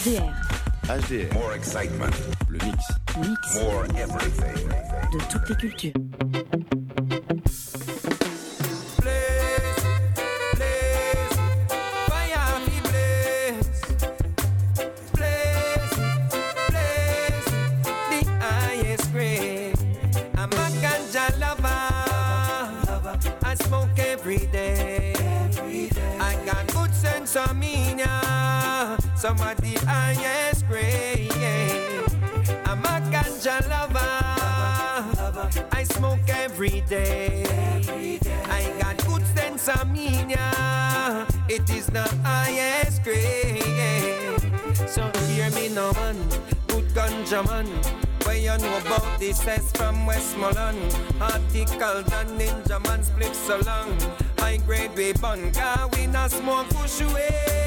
HDR. More excitement. Le mix. More everything. De toutes les cultures. Some of the highest grade. I'm a ganja lover. I smoke every day. I got good sense of meaning. It is the highest grade. So hear me now, man. Good ganja man. Where you know about this cess from Westmoreland. Article done ninja man split so long. High grade we bun. Cause we not smoke push away.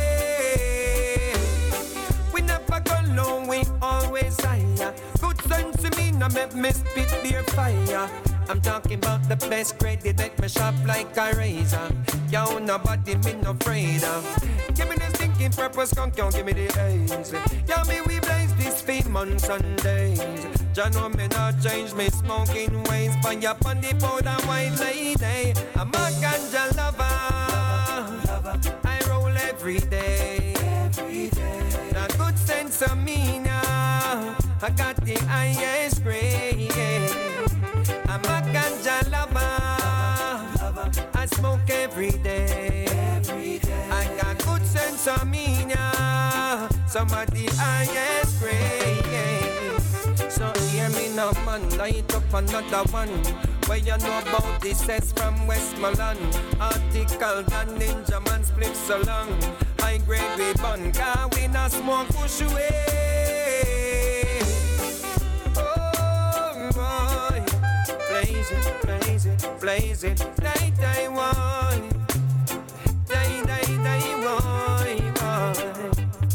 Low, we always higher. Good sense to me, now make me spit their fire. I'm talking about the best grade, they make me sharp like a razor. Yo, nobody me no afraid of. Give me the stinking purpose, skunk, yo, give me the haze. Yo, me we blaze this feed months and days. Jah know me not change me smoking ways. But up on the powder white lady. I'm a ganja lover. I roll every day. A good sense of me now. I got the highest grade. I'm a ganja lover. I smoke every day. I got good sense of me now. Some of the highest grade. So hear me now, man. Light up another one. Where you know about this cess from Westmoreland. Article done ninja man split so long. High grade we bun, cause we not smoke push away. Oh boy, blaze it, blaze it, blaze it. Die, die, boy. Die, die, die, boy, boy.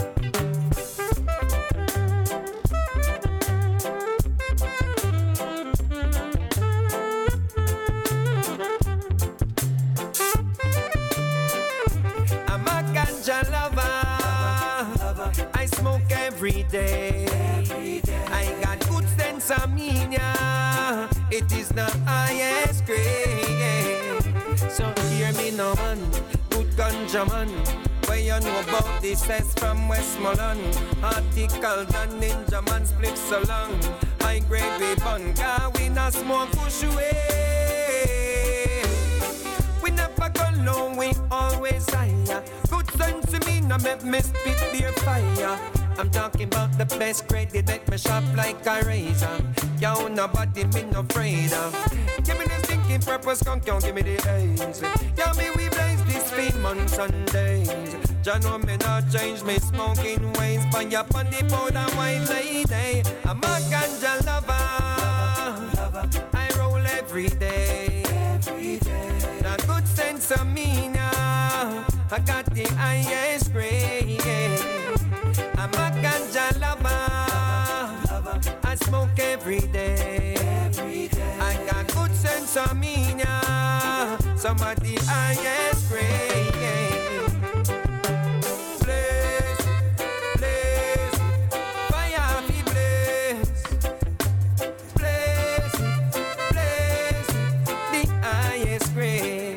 I smoke every day. I got good sense of me, yeah. It is the highest grade. So hear me now, man. Good ganja man. Where you know about this cess from Westmoreland. Article done ninja man split so long. High grade we bun, cause we not smoke push away. We never go low, we always higher. Good sense to me, now make me spit their fire. I'm talking about the best grade, they make me sharp like a razor. Yo, nobody me no afraid of. Give me the stinking purpose, skunk, yo, give me the haze. Yo, me we blaze this feed months and days. Jah know me not change me smoking ways. But up on the powder white lady. I'm a ganja lover. I roll every day. A good sense of me now. I got the highest grade. I'm a ganja lover. I smoke every day. I got good sense of me now. Some of the highest grade. Blaze, blaze, fire be blaze. Blaze, blaze, the highest grade.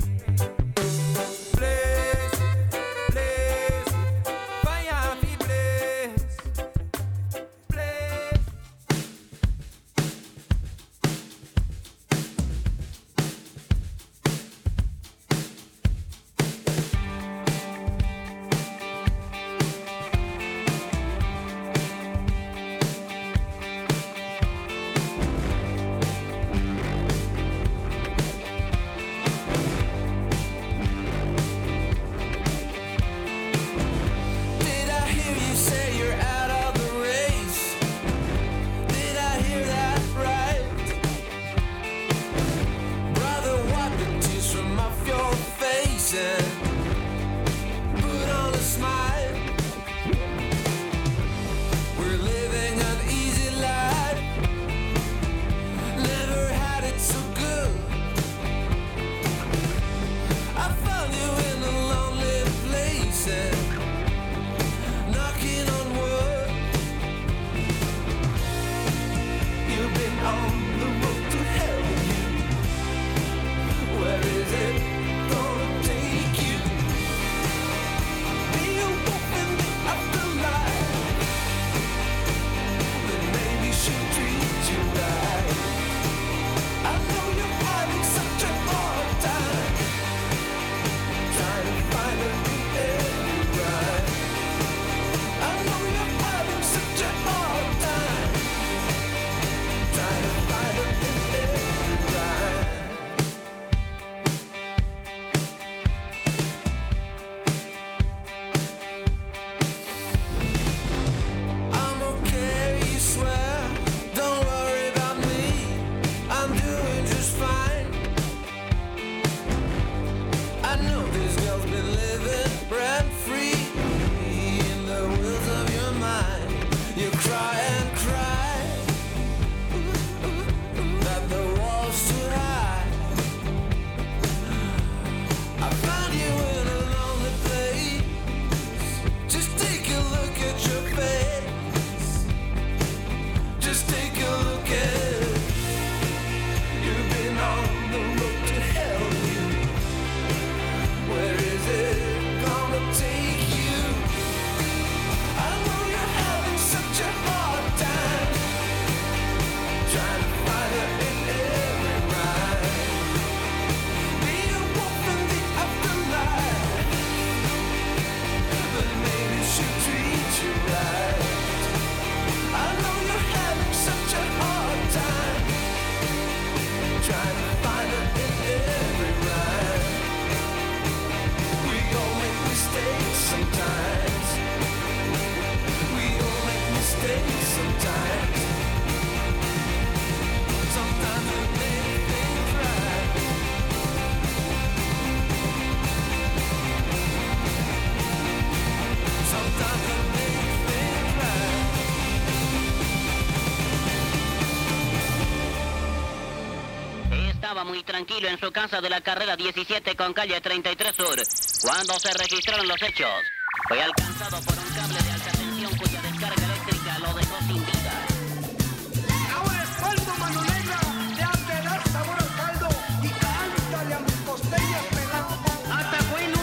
estaba muy tranquilo en su casa de la carrera 17 con calle 33 Sur, cuando se registraron los hechos. Fue alcanzado por un cable de alta tensión cuya descarga eléctrica lo dejó sin vida. Ahora es caldo, mano negra, te has de dar sabor al caldo y cántale a mis costillas pelado. ¡Hasta bueno!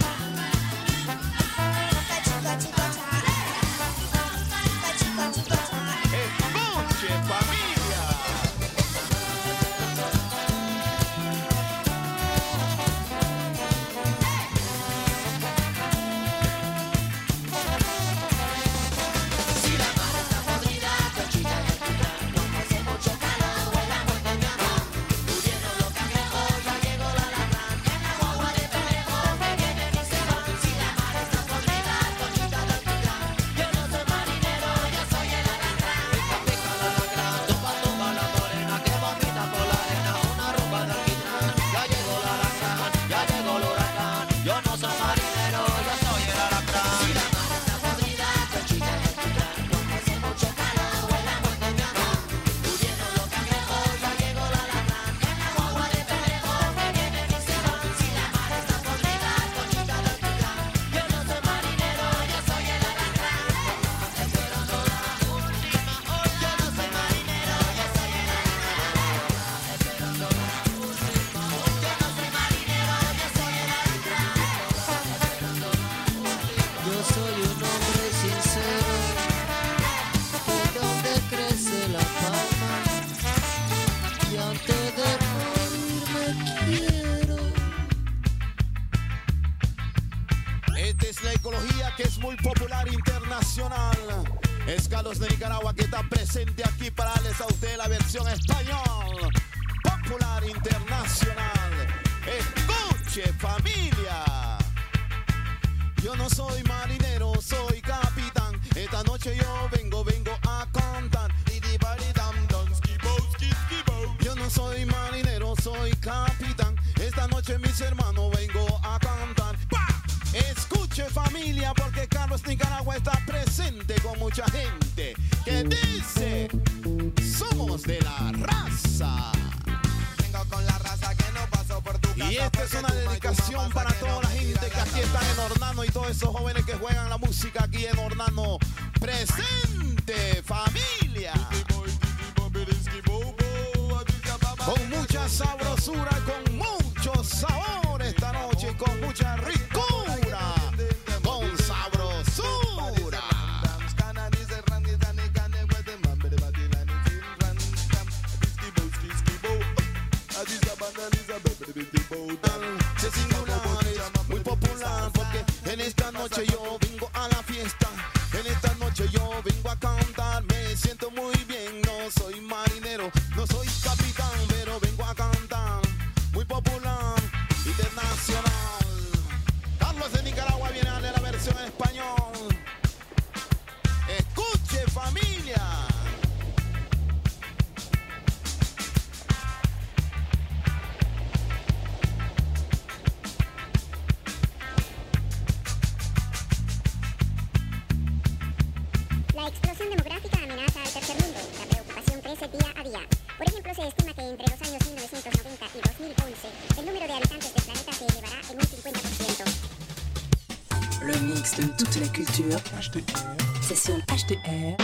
Escuche, familia. Esta es la ecología que es muy popular internacional. Es Carlos de Nicaragua que está presente aquí para darles a usted la versión español. Popular internacional. Escuche, familia. Yo no soy marinero, soy capitán. Esta noche yo vengo a cantar. Yo no soy marinero, soy capitán. Esta noche mis hermanos vengo a cantar. Escuche, familia, porque Carlos Nicaragua está presente con mucha gente que dice: somos de la raza. Vengo con la raza que no pasó por tu casa. Y esta es una dedicación para toda la gente que aquí están en Hornano y todos esos jóvenes que juegan la música aquí en Hornano. Presente, familia. Con mucha sabrosura, con mucho sabor esta noche, con mucha ricura, con sabrosura. Muy popular porque en esta noche yo vengo a la fiesta. En esta noche yo vengo a cantar. Me siento muy bien, no soy marinero, no soy capitán, pero vengo a cantar. Muy popular, internacional. Carlos de Nicaragua viene a darle la versión en español. Escuche, familia. La explosión demográfica amenaza al tercer mundo. La preocupación crece día a día. Por ejemplo, se estima que entre los años 1990 y 2011, el número de habitantes del planeta se elevará en un 50%. Le mix de toute la culture, c'est sur HDR.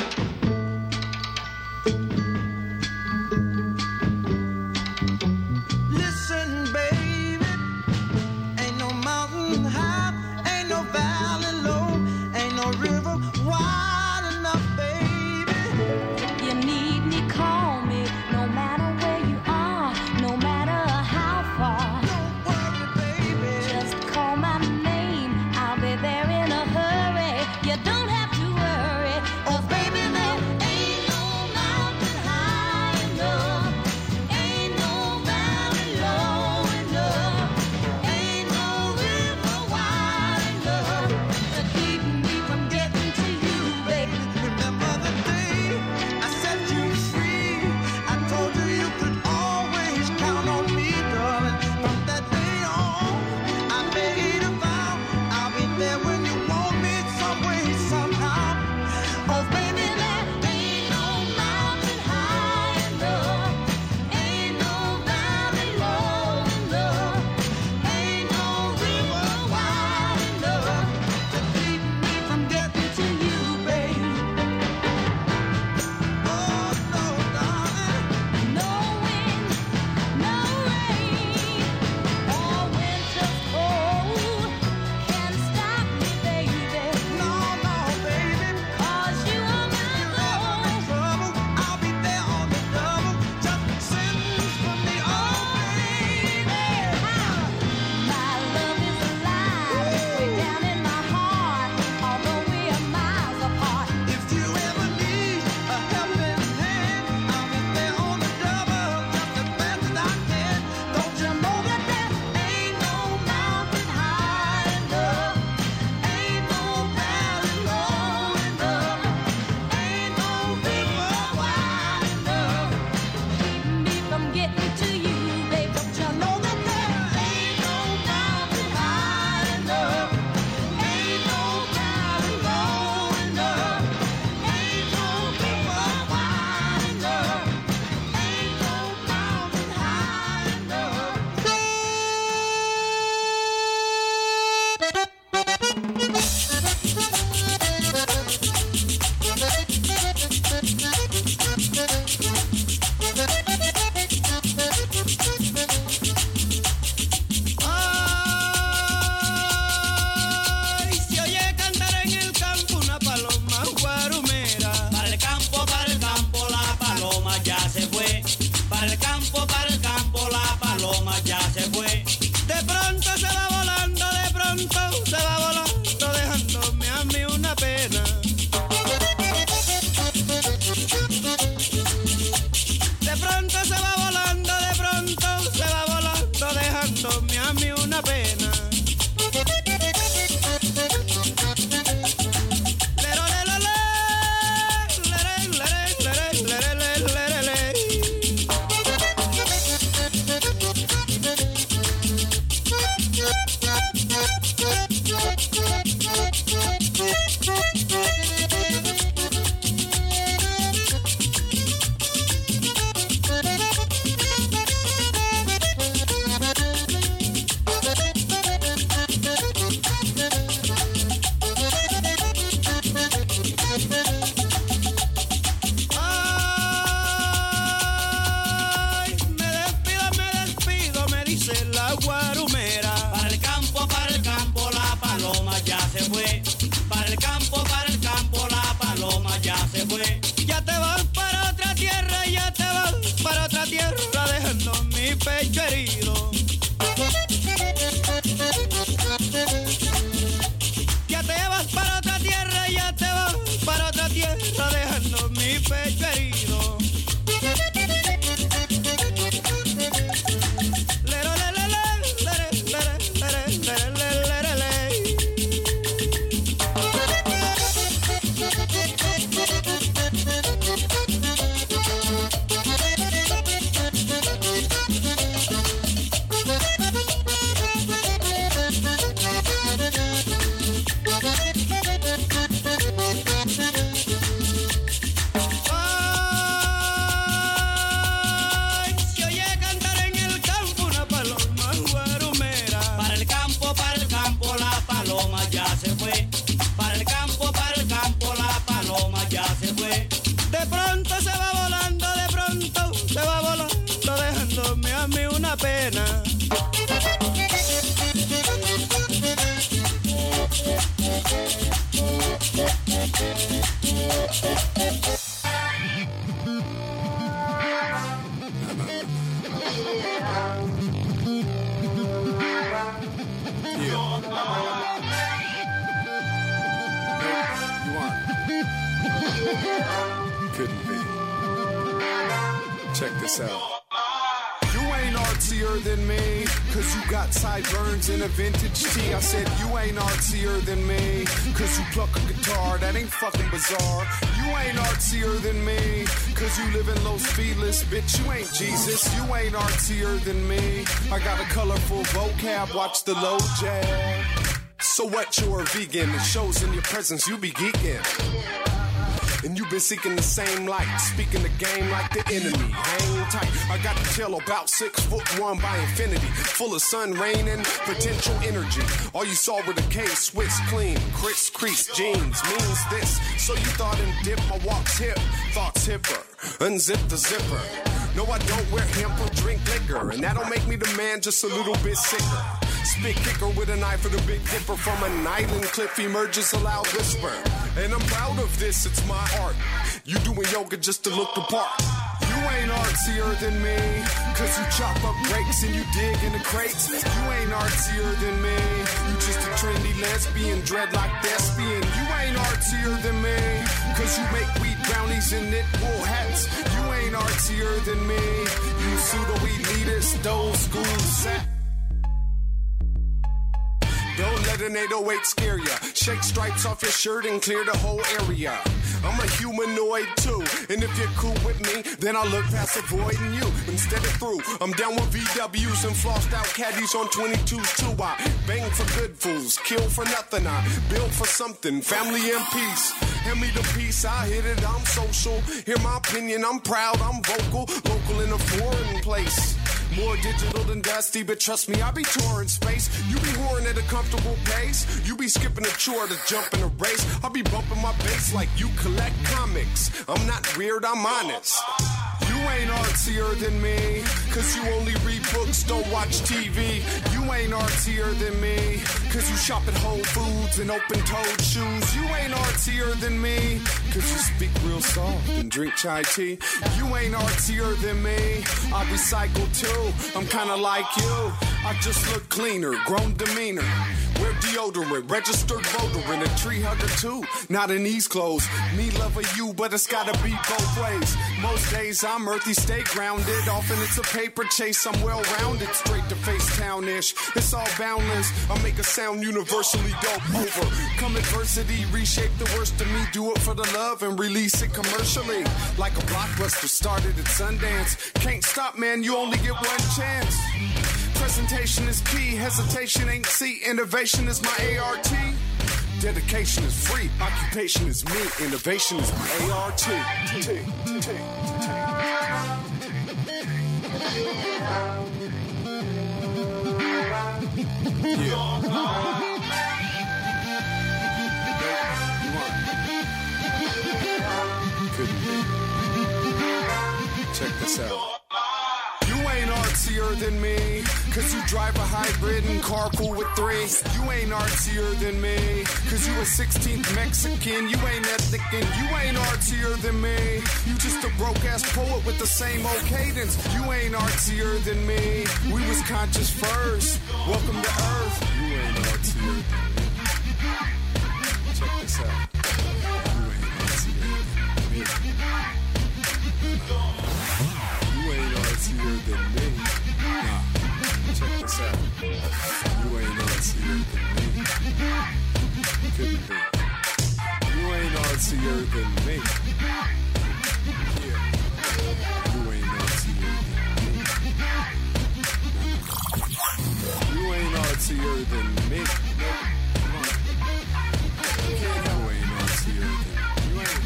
Listen, baby, ain't no mountain high, ain't no valley low, ain't no river wide enough, baby. You need me, call me, no matter where you are, no matter how far. Don't worry, baby. Just call my name, I'll be there in a hurry. You don't have to worry, 'cause baby, there ain't no mountain pecho herido. Ya te vas para otra tierra, ya te vas para otra tierra, dejando mi pecho herido. Pena. Couldn't be. Check this out. Artsier than me, cause you got sideburns and a vintage tee. I said you ain't artsier than me, cause you pluck a guitar, that ain't fucking bizarre. You ain't artsier than me, cause you live in Los Feliz, bitch, you ain't Jesus. You ain't artsier than me, I got a colorful vocab, watch the low jab. So what, you're a vegan, it shows in your presence, you be geeking. And you've been seeking the same light, speaking the game like the enemy. Hang tight, I got the tail about 6'1" by infinity, full of sun, rain, and potential energy. All you saw were the K-Swiss clean, Chris Crease jeans means this. So you thought and dip, my walk's hip, thoughts hipper, unzip the zipper. No, I don't wear hemp or drink liquor, and that don't make me the man, just a little bit sicker. Spit kicker with a knife for the big dipper. From an island cliff emerges a loud whisper. And I'm proud of this, it's my art. You doing yoga just to look the part. You ain't artsier than me, cause you chop up grapes and you dig in the crates. You ain't artsier than me, you just a trendy lesbian, dreadlock thespian. You ain't artsier than me, cause you make wheat brownies and knit wool hats. You ain't artsier than me, you pseudo-elitist, old school sap. Don't let an 808 scare ya. Shake stripes off your shirt and clear the whole area. I'm a humanoid too, and if you're cool with me, then I'll look past avoiding you. Instead of through, I'm down with VWs and flossed out caddies on 22s too. I bang for good fools, kill for nothing. I build for something, family and peace. Hand me the peace, I hit it, I'm social. Hear my opinion, I'm proud, I'm vocal. Local in a foreign place. More digital than dusty, but trust me, I be touring space. You be whoring at a comfortable pace. You be skipping a chore to jump in a race. I be bumping my bass like you collect comics. I'm not weird, I'm honest. You ain't artsier than me, cause you only read books, don't watch TV. You ain't artsier than me, cause you shop at Whole Foods and open-toed shoes. You ain't artsier than me, cause you speak real soft and drink chai tea. You ain't artsier than me, I recycle too, I'm kinda like you. I just look cleaner, grown demeanor. Wear deodorant, registered voter, and a tree hugger too. Not in these clothes, me love of you, but it's gotta be both ways. Most days I'm earthy, stay grounded. Often it's a paper chase, I'm well-rounded. Straight to face town-ish, it's all boundless. I make a sound universally dope over. Come adversity, reshape the worst of me. Do it for the love and release it commercially. Like a blockbuster started at Sundance. Can't stop, man, you only get one chance. Presentation is key, hesitation ain't C. Innovation is my ART. Dedication is free, occupation is me. Innovation is my ART. Couldn't be. Check this out. You ain't artsier than me, cause you drive a hybrid and carpool with 3. You ain't artsier than me, cause you a 16th Mexican. You ain't ethnic and you ain't artsier than me. You just a broke ass poet with the same old cadence. You ain't artsier than me. We was conscious first. Welcome to Earth. You ain't artsier than me. Check this out. You ain't artsier than me. Nah, check this out. You ain't artsier than me. Couldn't be. You ain't artsier than me. Yeah. You ain't artsier than me. You ain't artsier than me. Nope. Come on. You ain't artsier than me. You ain't.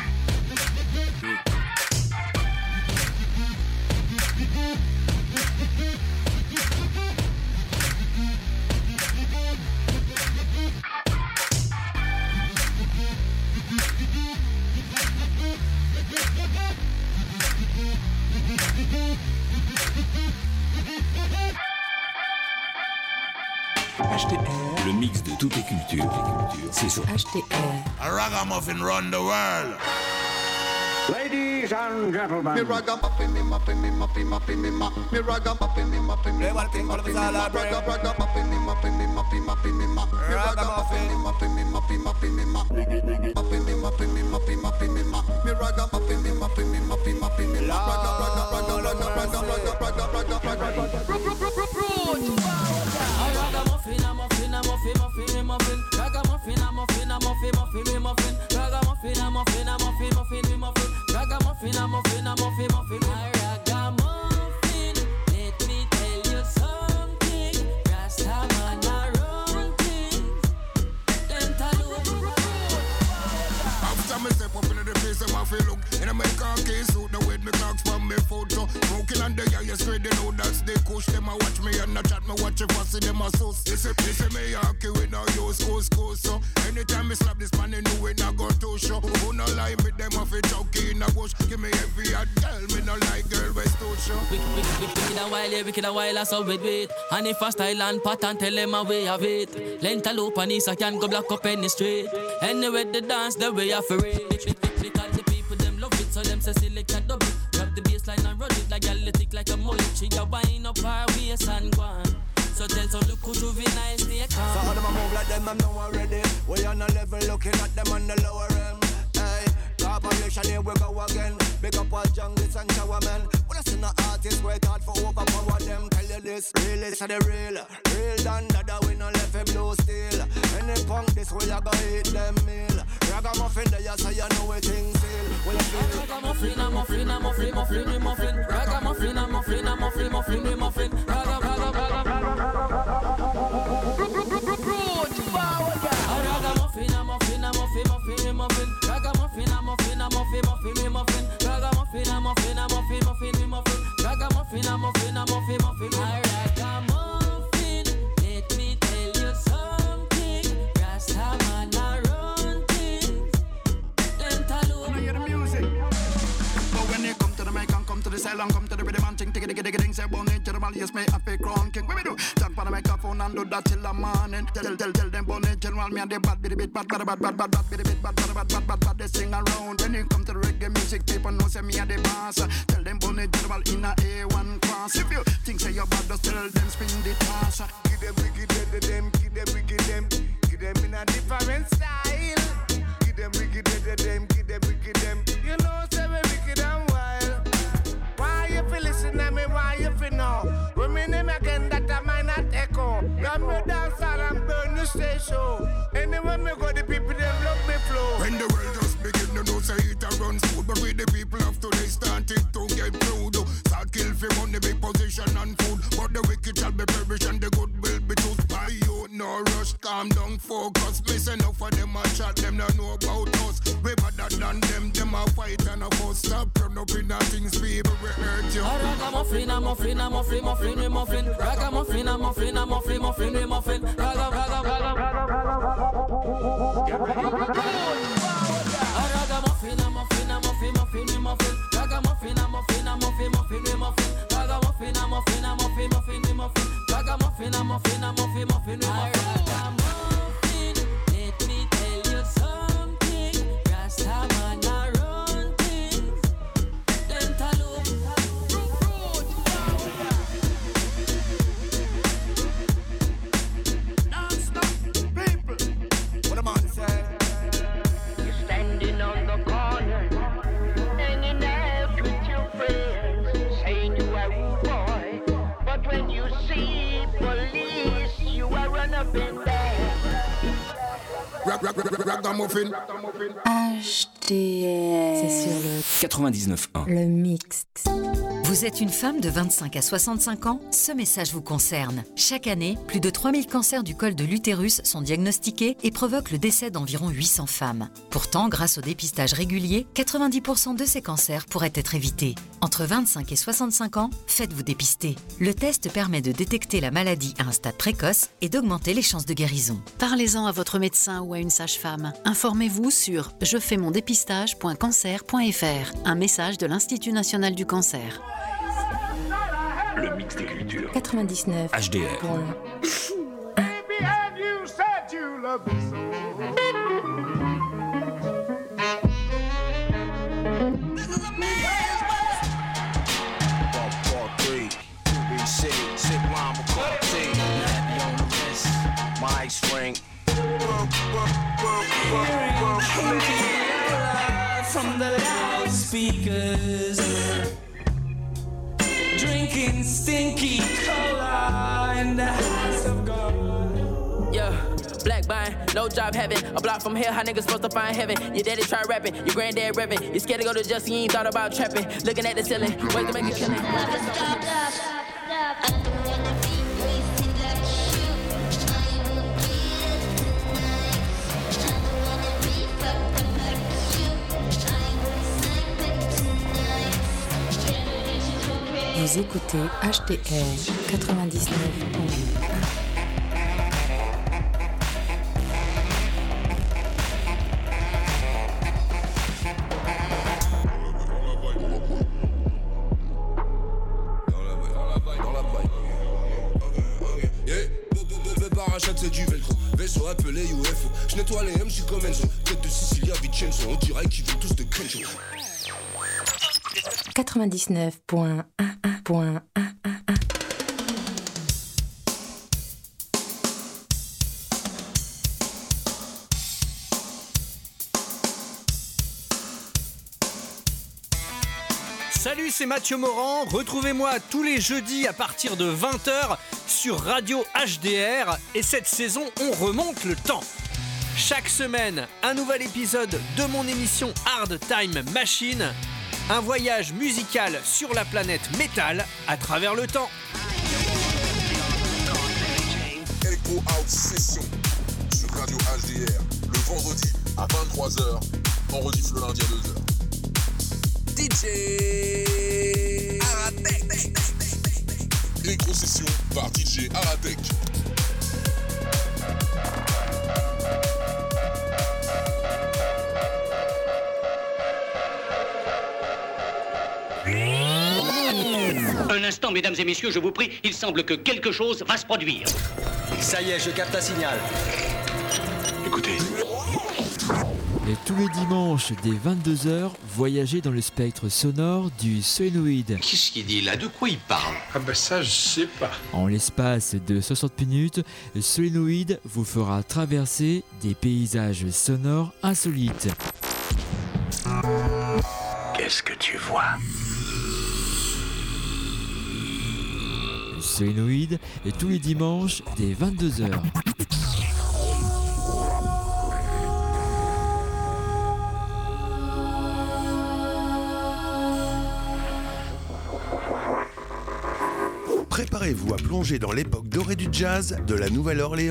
HTR. Le mix de toutes les cultures. C'est sur HTR. A ragamuffin run the world. Ladies and gentlemen. Me ragamuffin, me muffin, me muffin, muffin, me muffin. Me ragamuffin, me muffin, me muffin, muffin, me ragamuffin, me muffin, me muffin, muffin, me muffin. Me ragamuffin, me muffin, me muffin, muffin, me muffin. Muffin, me muffin, me muffin, muffin, me muffin. Me ragamuffin, me muffin, me muffin, muffin, me muffin. Ragamuffin, a muffin, a muffin, muffin, me muffin. Ragamuffin, a muffin, a muffin, muffin, me muffin. Ragamuffin, a muffin, a muffin, muffin, me muffin. Ragamuffin, a muffin, a muffin, muffin, me muffin. Ragamuffin, let me tell you something. Rastaman a run things. After me step up into the place, I'm off a look. And I make a case suit, the way me clocks from me photo. Smoking on the air, you straight, they know that's the kush. Them a watch me and a chat, me watch if I see them a sus. They say me hockey with no use, cool. So anytime me slap this man, they know it not go to show. Who no lie with them off a chunky in a bush. Give me every hot girl, me no like girl with too show. Wicked a while, yeah, wicked a while, I saw with wait. And if a style and pattern, tell them a way of it. Length a loop and Isa can go block up any street. Anyway, the dance, the way of it. Because the people, them love it, so them say select a double. Grab the baseline and run it like athletic, like a mullet. She a wind up her waist and go on. So tell some look who juvenile stay calm. So how them a move like them, I'm now already. We on a level looking at them on the lower end. Hey, population here we go again. Big up all junglers and showermen. When I see no artists work hard for overpower them. Tell you this, real is the real. Real than that we no left a blue steel. Any punk this way I go hit them meal. Ragamuffin there you say you know it things seal. Well I feel Ragamuffin, a muffin, a muffin, muffin, me muffin. Ragamuffin, a muffin, a muffin, muffin, me muffin. Ragamuffin, a muffin, a muffin, muffin, me muffin. Ragamuffin, a muffin, a muffin, muffin, me muffin. Ragamuffin, a muffin, a muffin, muffin, me muffin. Ragamuffin, a muffin, a muffin, muffin, me muffin. Ragamuffin, let me tell you something. Rastaman a run things. Then Hear the music. But when you come to the mic and come to the cell and come to the rhythm and ting ding say bon it general yes me happy crown king. What we do? Turn for the microphone and do that till the morning. Tell them bon it general me and the bad bitty bit bad bitty bit bad they sing around. When you come to the reggae music people know say me and the boss. Tell them bon it general in a A1 class. If you think say you're bad just tell them spin the toss. Give them wicked them, give them wicked them. Give them in a different style. Give them wicked them, give them wicked them. You know say we wicked and wild. Why you feel listen to me, why you feel know? When me name again that I might not echo. Got me dance and burn the station. Anywhere me go the people them love me flow. When the world just begin to know say it a run smooth, but with the people of today started to get crude. Start kill for money, big position and food, but the wicked shall be perish and the good will be tooth. Why you no rush, calm down, focus. Miss enough of them a chat, them not know about us. We better than them a fight and a fuss. Stop run up in a things people will hurt you. Ragamuffin, a muffin, a muffin, muffin, me muffin. Ragamuffin, a muffin, a muffin, muffin, me muffin. Ragamuffin, a muffin, a muffin, muffin, me muffin. Ragamuffin, a muffin, a muffin, muffin, me muffin. Ragamuffin, a muffin, muffin, a muffin, muffin with my ragamuffin. Let me tell you something. Rasta man a run things. Dentalope, What a man say. You're standing on the corner, hanging out with your friends, saying you are rude boy. But when you see police, you are run up and down. Ragamuffin. HDR. C'est sur le 99.1. Le mix. Vous êtes une femme de 25 à 65 ans? Ce message vous concerne. Chaque année, plus de 3000 cancers du col de l'utérus sont diagnostiqués et provoquent le décès d'environ 800 femmes. Pourtant, grâce au dépistage régulier, 90% de ces cancers pourraient être évités. Entre 25 et 65 ans, faites-vous dépister. Le test permet de détecter la maladie à un stade précoce et d'augmenter les chances de guérison. Parlez-en à votre médecin ou à une sage-femme. Informez-vous sur jefaimondepistage.cancer.fr. Un message de l'Institut national du cancer. Le mix des cultures. 99. HDR. Baby, have you said you love me so? This is amazing. 443, QB City, sick rhyme with Cortez. Happy on the wrist, my string. From the loudspeakers, drinking stinky cola in the house of God. Yeah, black buying, no job having, a block from here, how niggas supposed to find heaven? Your daddy try rapping, your granddad rapping, you scared to go to justice, you ain't thought about trapping. Looking at the ceiling, wait to make a killing. Vous écoutez HDR 99. Parachute c'est du velcro, vaisseau appelé UFO. Je nettoie les M, je suis comme Enzo. Tête de Sicilia, Vincenzo, on dirait qu'ils veulent tous de Cruncho. 99.1. Salut, c'est Mathieu Morand. Retrouvez-moi tous les jeudis à partir de 20h sur Radio HDR. Et cette saison, on remonte le temps. Chaque semaine, un nouvel épisode de mon émission Hard Time Machine. Un voyage musical sur la planète métal à travers le temps. Echo Out Session sur Radio HDR le vendredi à 23h, on rediff le lundi à 2h. DJ Aratek. Echo Session par DJ Aratek. Un instant, mesdames et messieurs, je vous prie, il semble que quelque chose va se produire. Ça y est, je capte un signal. Écoutez. Et tous les dimanches dès 22h, voyagez dans le spectre sonore du Solenoid. Qu'est-ce qu'il dit là? De quoi il parle? Ah bah ça, je sais pas. En l'espace de 60 minutes, Solenoid vous fera traverser des paysages sonores insolites. Qu'est-ce que tu vois? Solenoid et tous les dimanches dès 22h. Préparez-vous à plonger dans l'époque dorée du jazz de la Nouvelle-Orléans